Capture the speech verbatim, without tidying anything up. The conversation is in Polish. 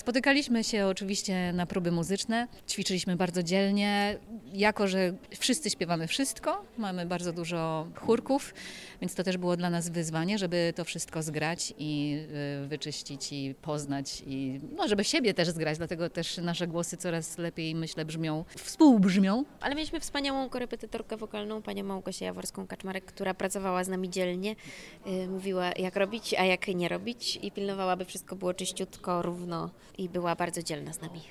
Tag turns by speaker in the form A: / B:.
A: Spotykaliśmy się oczywiście na próby muzyczne, ćwiczyliśmy bardzo dzielnie, jako że wszyscy śpiewamy wszystko, mamy bardzo dużo chórków, więc to też było dla nas wyzwanie, żeby to wszystko zgrać i y, wyczyścić i poznać i no, żeby siebie też zgrać, dlatego też nasze głosy coraz lepiej, myślę, brzmią, współbrzmią.
B: Ale mieliśmy wspaniałą korepetytorkę wokalną, panią Małgosię Jaworską-Kaczmarek, która pracowała z nami dzielnie, yy, mówiła jak robić, a jak nie robić i pilnowała, by wszystko było czyściutko, równo i była bardzo dzielna z nami.